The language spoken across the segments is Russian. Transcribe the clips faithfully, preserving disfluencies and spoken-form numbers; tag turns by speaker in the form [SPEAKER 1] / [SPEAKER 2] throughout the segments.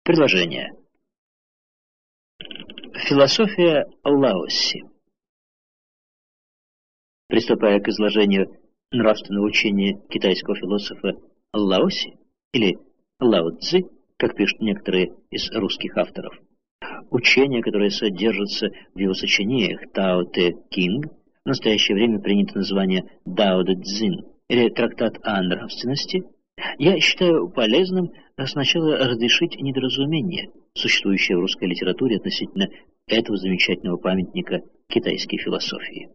[SPEAKER 1] Предложение. Философия Лаоси. Приступая к изложению нравственного учения китайского философа Лаоси, или Лао Цзы, как пишут некоторые из русских авторов, учение, которое содержится в его сочинениях Тао Те Кинг, в настоящее время принято название Дао Де Цзин, или трактат о нравственности, я считаю полезным сначала разрешить недоразумение, существующее в русской литературе относительно этого замечательного памятника китайской философии.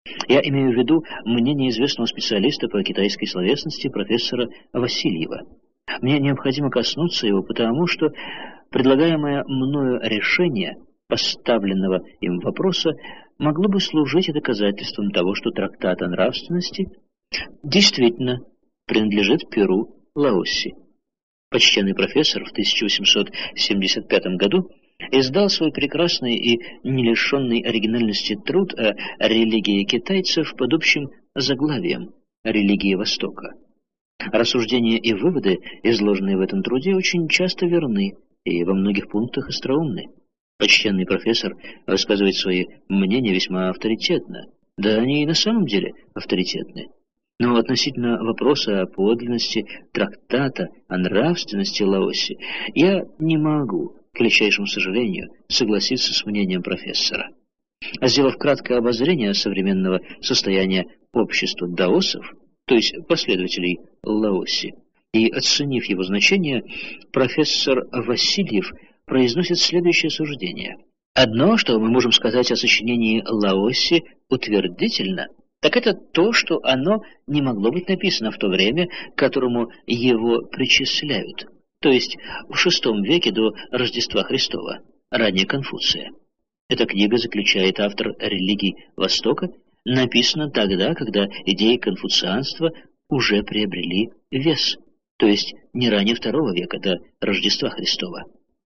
[SPEAKER 1] Я имею в виду мнение известного специалиста по китайской словесности профессора Васильева. Мне необходимо коснуться его, потому что предлагаемое мною решение поставленного им вопроса могло бы служить доказательством того, что трактат о нравственности действительно принадлежит перу Лаоси. Почтенный профессор в тысяча восемьсот семьдесят пятом году издал свой прекрасный и не лишенный оригинальности труд о религии китайцев под общим заглавием «Религии Востока». Рассуждения и выводы, изложенные в этом труде, очень часто верны и во многих пунктах остроумны. Почтенный профессор высказывает свои мнения весьма авторитетно, да они и на самом деле авторитетны. Но относительно вопроса о подлинности трактата о нравственности Лаоси я не могу, к величайшему сожалению, согласиться с мнением профессора. Сделав краткое обозрение современного состояния общества даосов, то есть последователей Лаоси, и оценив его значение, профессор Васильев произносит следующее суждение. Одно, что мы можем сказать о сочинении Лаоси утвердительно, так это то, что оно не могло быть написано в то время, к которому его причисляют, то есть в шестом веке до Рождества Христова, ранее Конфуция. Эта книга, заключает автор религий Востока, написана тогда, когда идеи конфуцианства уже приобрели вес, то есть не ранее второго века до Рождества Христова.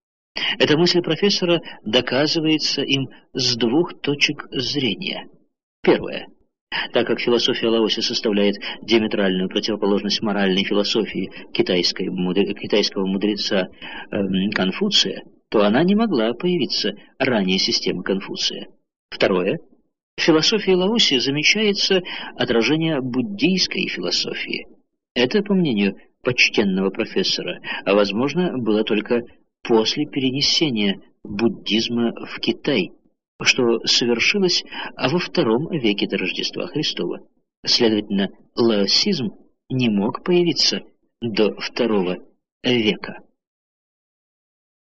[SPEAKER 1] Эта мысль профессора доказывается им с двух точек зрения. Первое. Так как философия Лаоси составляет диаметральную противоположность моральной философии китайской, мудр... китайского мудреца э, Конфуция, то она не могла появиться ранее системы Конфуция. Второе. В философии Лаоси замечается отражение буддийской философии. Это, по мнению почтенного профессора, а возможно, было только после перенесения буддизма в Китай, что совершилось во втором веке до Рождества Христова. Следовательно, лаосизм не мог появиться до второго века.